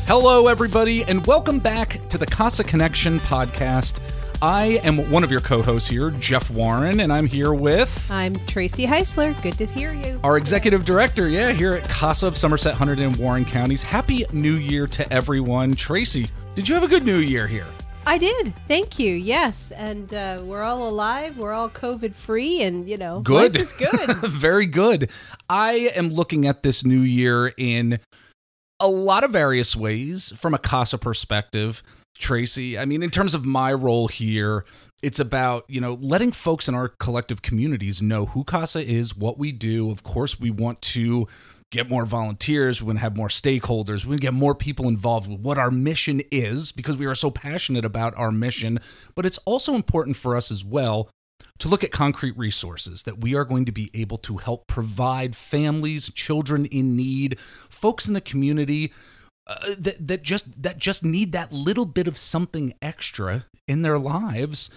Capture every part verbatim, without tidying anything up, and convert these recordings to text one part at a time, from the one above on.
Hello, everybody, and welcome back to the Casa Connection podcast. I am one of your co-hosts here, Jeff Warren, and I'm here with... I'm Tracy Heisler. Good to hear you. Our executive director, yeah, here at Casa of Somerset, Hunterdon, and Warren counties. Happy New Year to everyone. Tracy, did you have a good New Year here? I did. Thank you. Yes. And uh, we're all alive. We're all COVID-free, and, you know, good. Life is good. Very good. I am looking at this new year in a lot of various ways from a Casa perspective. Tracy, I mean, in terms of my role here, it's about, you know, letting folks in our collective communities know who Casa is, what we do. Of course, we want to get more volunteers, we want to have more stakeholders, we want to get more people involved with what our mission is, because we are so passionate about our mission. But it's also important for us as well to look at concrete resources that we are going to be able to help provide families, children in need, folks in the community uh, that that just that just need that little bit of something extra in their lives.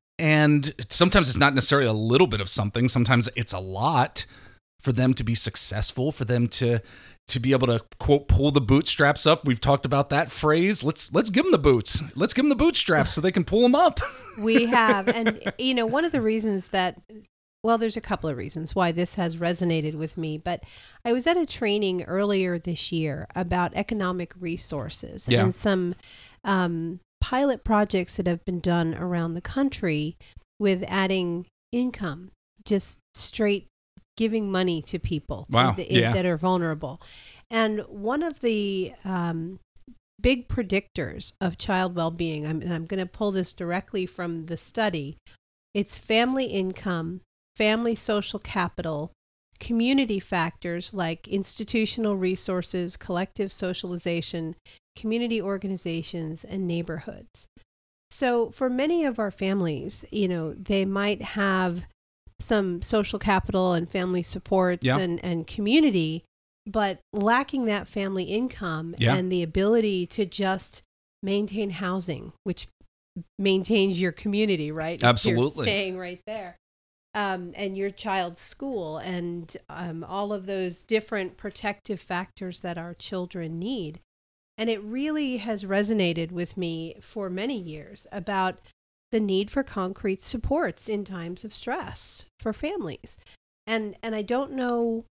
And sometimes it's not necessarily a little bit of something, sometimes it's a lot for them to be successful, for them to to be able to, quote, pull the bootstraps up. We've talked about that phrase. Let's let's give them the boots. Let's give them the bootstraps so they can pull them up. We have. And, you know, one of the reasons that, well, there's a couple of reasons why this has resonated with me. But I was at a training earlier this year about economic resources yeah. and some um, pilot projects that have been done around the country with adding income, just straight giving money to people wow. that, yeah. that are vulnerable. And one of the um, big predictors of child well-being, I'm, and I'm going to pull this directly from the study, it's family income, family social capital, community factors like institutional resources, collective socialization, community organizations, and neighborhoods. So for many of our families, you know, they might have some social capital and family supports yeah. and, and community, but lacking that family income yeah. and the ability to just maintain housing, which maintains your community, right? Absolutely. You're staying right there. Um, and your child's school and um, all of those different protective factors that our children need. And it really has resonated with me for many years about the need for concrete supports in times of stress for families. And and I don't know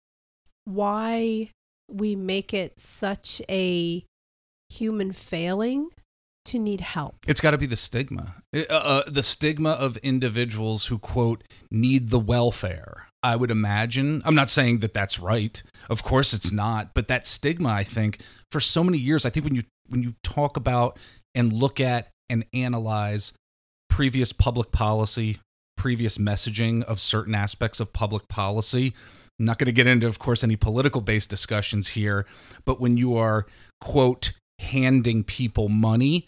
why we make it such a human failing to need help. It's got to be the stigma. Uh, uh, the stigma of individuals who, quote, need the welfare. I would imagine. I'm not saying that that's right. Of course it's not. But that stigma, I think, for so many years, I think when you when you talk about and look at and analyze previous public policy, previous messaging of certain aspects of public policy. I'm not going to get into, of course, any political-based discussions here, but when you are, quote, handing people money,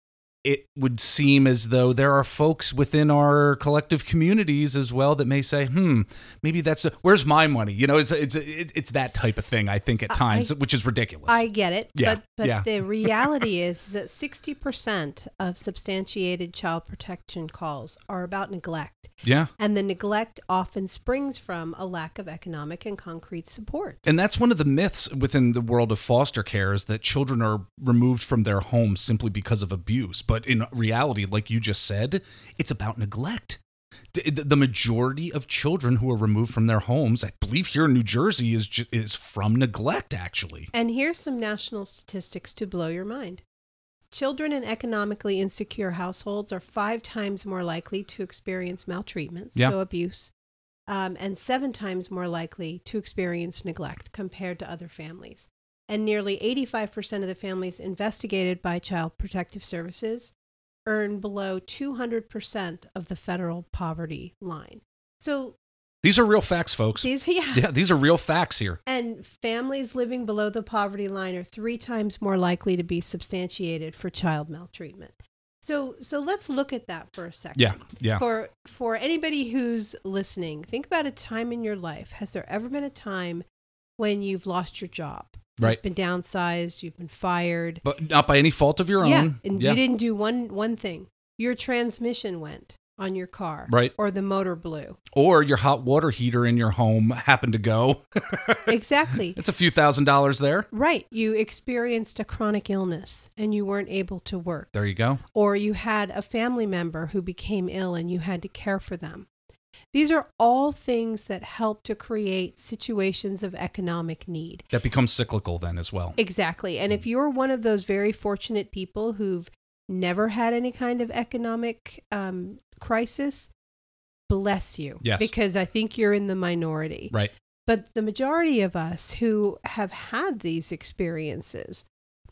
it would seem as though there are folks within our collective communities as well that may say, hmm, maybe that's, a, where's my money? You know, it's it's it's that type of thing, I think, at times, I, which is ridiculous. I get it. Yeah, but but yeah. the reality is that sixty percent of substantiated child protection calls are about neglect. Yeah. And the neglect often springs from a lack of economic and concrete supports. And that's one of the myths within the world of foster care is that children are removed from their homes simply because of abuse. But in reality, like you just said, it's about neglect. The majority of children who are removed from their homes, I believe here in New Jersey, is is from neglect, actually. And here's some national statistics to blow your mind. Children in economically insecure households are five times more likely to experience maltreatment, yeah. so abuse, um, and seven times more likely to experience neglect compared to other families. And nearly eighty-five percent of the families investigated by Child Protective Services earn below two hundred percent of the federal poverty line. So these are real facts, folks. These, yeah. yeah, these are real facts here. And families living below the poverty line are three times more likely to be substantiated for child maltreatment. So so let's look at that for a second. Yeah, yeah. For for anybody who's listening, think about a time in your life. Has there ever been a time when you've lost your job? Right. You've been downsized, you've been fired. But not by any fault of your yeah, own. And yeah, you didn't do one one thing. Your transmission went. on your car, right, or the motor blew, or your hot water heater in your home happened to go. Exactly. It's a few thousand dollars there. Right. You experienced a chronic illness and you weren't able to work. There you go. Or you had a family member who became ill and you had to care for them. These are all things that help to create situations of economic need. That becomes cyclical then as well. Exactly. And if you're one of those very fortunate people who've never had any kind of economic um, crisis, bless you. Yes. Because I think you're in the minority. Right. But the majority of us who have had these experiences,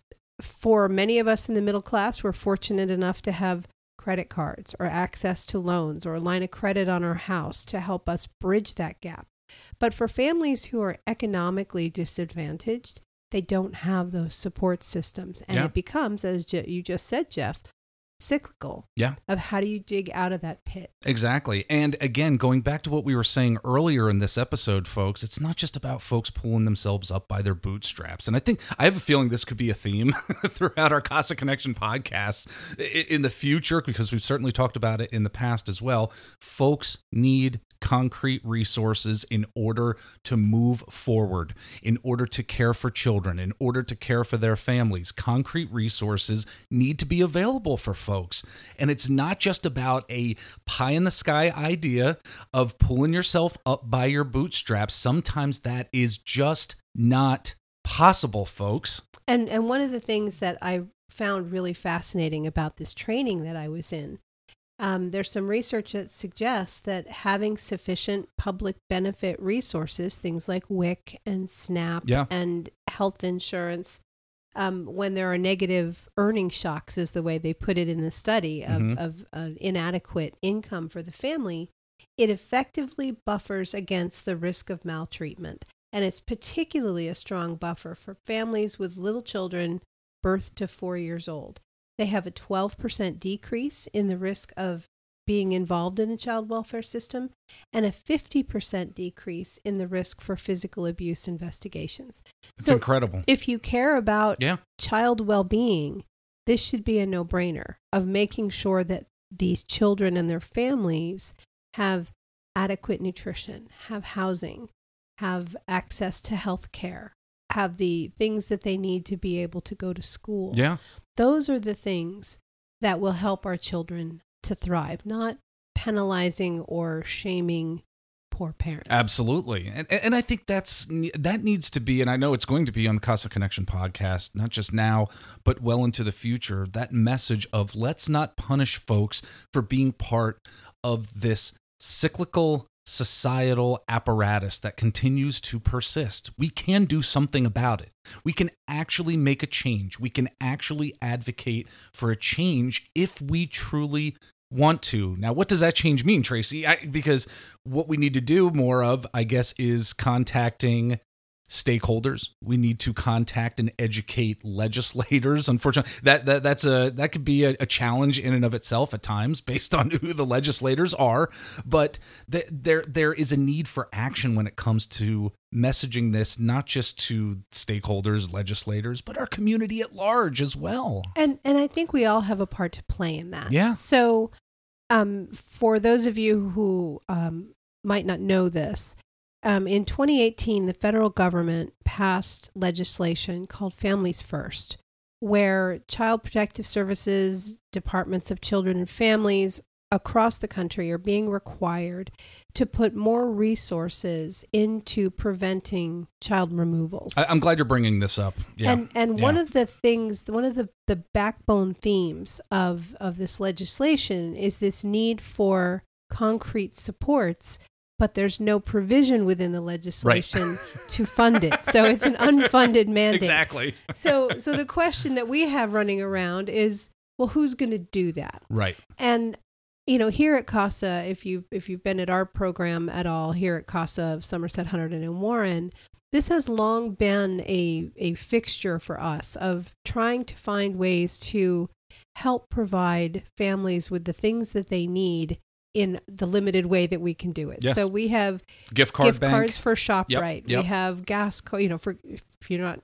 for many of us in the middle class, we're fortunate enough to have credit cards or access to loans or a line of credit on our house to help us bridge that gap. But for families who are economically disadvantaged, they don't have those support systems. And Yeah. it becomes, as Je- you just said, Jeff, cyclical. Yeah. Of how do you dig out of that pit? Exactly. And again, going back to what we were saying earlier in this episode, folks, it's not just about folks pulling themselves up by their bootstraps. And I think I have a feeling this could be a theme throughout our Casa Connection podcasts in the future, because we've certainly talked about it in the past as well. Folks need concrete resources in order to move forward, in order to care for children, in order to care for their families. Concrete resources need to be available for folks. And it's not just about a pie in the sky idea of pulling yourself up by your bootstraps. Sometimes that is just not possible, folks. And and one of the things that I found really fascinating about this training that I was in, um, there's some research that suggests that having sufficient public benefit resources, things like W I C and SNAP Yeah. and health insurance, um, when there are negative earning shocks, is the way they put it in the study of, Mhm. of an inadequate income for the family, it effectively buffers against the risk of maltreatment. And it's particularly a strong buffer for families with little children birth to four years old. They have a twelve percent decrease in the risk of being involved in the child welfare system and a fifty percent decrease in the risk for physical abuse investigations. It's So incredible. if you care about Yeah. child well-being, this should be a no-brainer of making sure that these children and their families have adequate nutrition, have housing, have access to health care, have the things that they need to be able to go to school. Yeah. Those are the things that will help our children to thrive, not penalizing or shaming poor parents. Absolutely. And and I think that's that needs to be, and I know it's going to be on the Casa Connection podcast, not just now, but well into the future, that message of let's not punish folks for being part of this cyclical societal apparatus that continues to persist. We can do something about it. We can actually make a change. We can actually advocate for a change if we truly want to. Now, what does that change mean, Tracy? I, because what we need to do more of, I guess, is contacting stakeholders. We need to contact and educate legislators. Unfortunately, that, that that's a that could be a, a challenge in and of itself at times, based on who the legislators are. But th- there there is a need for action when it comes to messaging this, not just to stakeholders, legislators, but our community at large as well. And and I think we all have a part to play in that. Yeah. So, um, for those of you who um, might not know this, Um, in twenty eighteen, the federal government passed legislation called Families First, where Child Protective Services, departments of children and families across the country are being required to put more resources into preventing child removals. I, I'm glad you're bringing this up. Yeah. And and one Yeah. of the things, one of the, the backbone themes of, of this legislation is this need for concrete supports, but there's no provision within the legislation to fund it. So it's an unfunded mandate. Exactly. So so the question that we have running around is, well, who's going to do that? Right. And you know, here at CASA, if you've if you've been at our program at all here at CASA of Somerset, Hunterdon, and Warren, this has long been a a fixture for us of trying to find ways to help provide families with the things that they need in the limited way that we can do it. Yes. So we have Gift card gift bank. cards for ShopRite. Yep, yep. We have gas, co- you know, for if you're not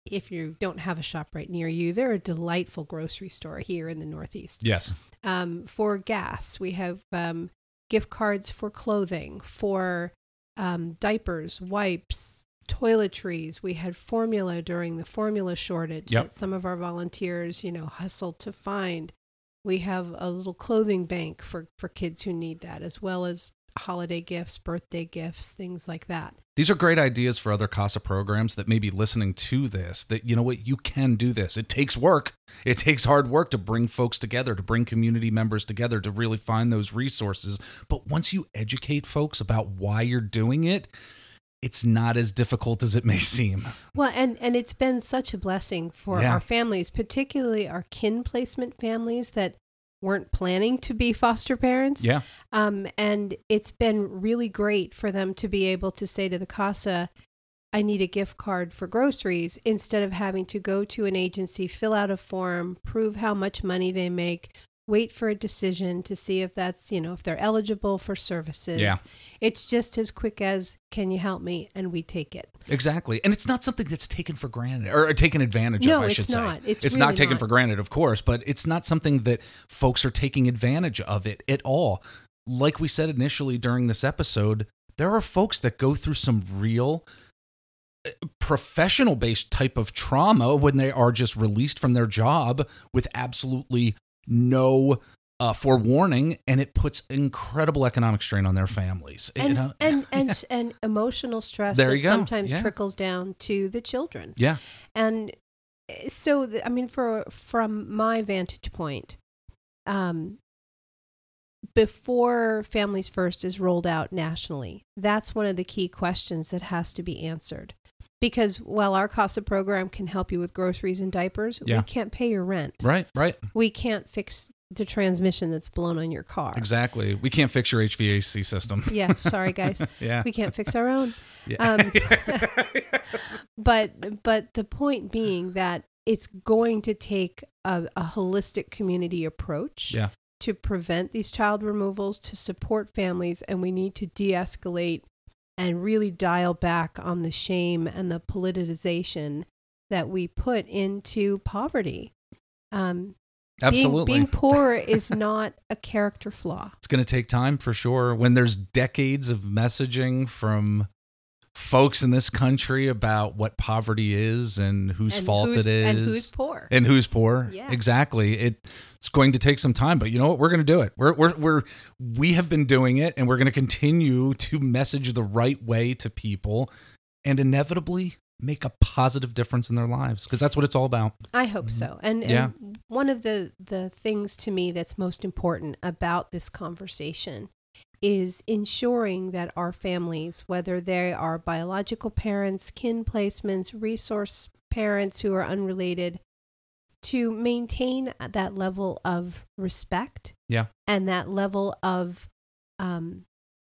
if you don't have a ShopRite near you, they're a delightful grocery store here in the Northeast. Yes. Um, for gas, we have um, gift cards for clothing, for um, diapers, wipes, toiletries. We had formula during the formula shortage Yep. that some of our volunteers, you know, hustled to find. We have a little clothing bank for, for kids who need that, as well as holiday gifts, birthday gifts, things like that. These are great ideas for other CASA programs that may be listening to this, that, you know what, you can do this. It takes work. It takes hard work to bring folks together, to bring community members together, to really find those resources. But once you educate folks about why you're doing it, it's not as difficult as it may seem. Well, and, and it's been such a blessing for Yeah. our families, particularly our kin placement families that weren't planning to be foster parents. Yeah. Um, and it's been really great for them to be able to say to the CASA, I need a gift card for groceries, instead of having to go to an agency, fill out a form, prove how much money they make, wait for a decision to see if that's, you know, if they're eligible for services. Yeah. It's just as quick as, can you help me? And we take it. Exactly. And it's not something that's taken for granted or taken advantage No, of, I it's should not. say. It's it's really not taken not. for granted, of course, but it's not something that folks are taking advantage of it at all. Like we said initially during this episode, there are folks that go through some real professional based type of trauma when they are just released from their job with absolutely no uh, forewarning, and it puts incredible economic strain on their families. And You know? and, and, and emotional stress There that you go. sometimes Yeah. trickles down to the children. Yeah. And so, th- I mean, for from my vantage point, um, before Families First is rolled out nationally, that's one of the key questions that has to be answered. Because while our CASA program can help you with groceries and diapers, Yeah. we can't pay your rent. Right, right. We can't fix the transmission that's blown on your car. Exactly. We can't fix your H V A C system. Yeah, sorry guys. Yeah. We can't fix our own. Yeah. Um, but but the point being that it's going to take a, a holistic community approach Yeah. to prevent these child removals, to support families, and we need to de-escalate and really dial back on the shame and the politicization that we put into poverty. Um, Absolutely. Being, being poor is not a character flaw. It's going to take time for sure. When there's decades of messaging from folks in this country about what poverty is and whose And fault who's- it is. and who's poor. And who's poor. Yeah. Exactly. It, it's going to take some time, but you know what? We're going to do it. We're, we're, we're, we have been doing it, and we're going to continue to message the right way to people and inevitably make a positive difference in their lives, because that's what it's all about. I hope so. And, and Yeah. one of the, the things to me that's most important about this conversation is ensuring that our families, whether they are biological parents, kin placements, resource parents who are unrelated, to maintain that level of respect Yeah. and that level of um,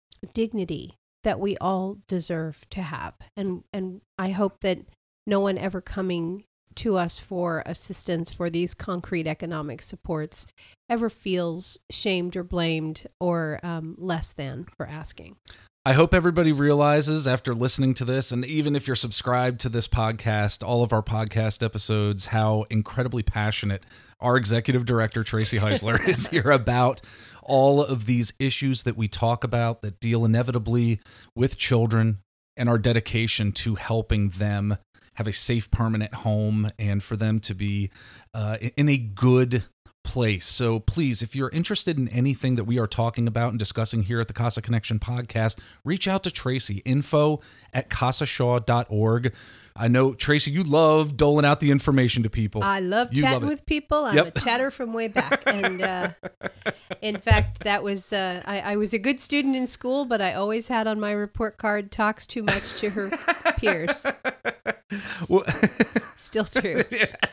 dignity that we all deserve to have. And and I hope that no one ever coming to us for assistance for these concrete economic supports ever feels shamed or blamed or um, less than for asking. I hope everybody realizes after listening to this, and even if you're subscribed to this podcast, all of our podcast episodes, how incredibly passionate our executive director, Tracy Heisler, is here about all of these issues that we talk about that deal inevitably with children and our dedication to helping them have a safe, permanent home and for them to be uh, in a good place. So please, if you're interested in anything that we are talking about and discussing here at the CASA Connection podcast, reach out to Tracy, info at casa shaw dot org. I know, Tracy, you love doling out the information to people. I love You chatting love it. with people. I'm Yep. a chatter from way back. And uh, in fact, that was, uh, I, I was a good student in school, but I always had on my report card, talks too much to her peers. Well- Still true.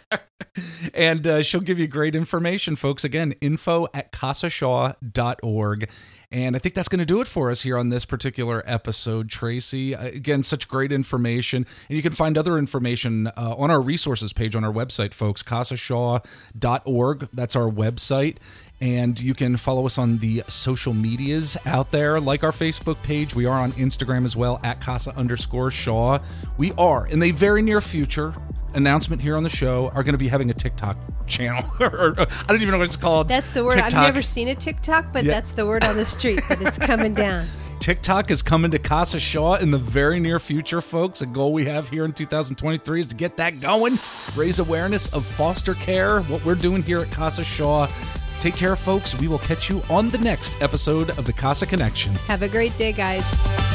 And uh, she'll give you great information, folks. Again, info at casa shaw dot org. And I think that's going to do it for us here on this particular episode, Tracy. Uh, again, such great information. And you can find other information uh, on our resources page on our website, folks, casa shaw dot org. That's our website. And you can follow us on the social medias out there, like our Facebook page. We are on Instagram as well, at casa underscore Shaw. We are, in the very near future, announcement here on the show, are going to be having a TikTok channel. or, or, I don't even know what it's called. That's the word. TikTok. I've never seen a TikTok, but Yeah. that's the word on the street that it's coming down. TikTok is coming to Casa Shaw in the very near future, folks. A goal we have here in two thousand twenty-three is to get that going, raise awareness of foster care, what we're doing here at Casa Shaw. Take care, folks. We will catch you on the next episode of the Casa Connection. Have a great day, guys.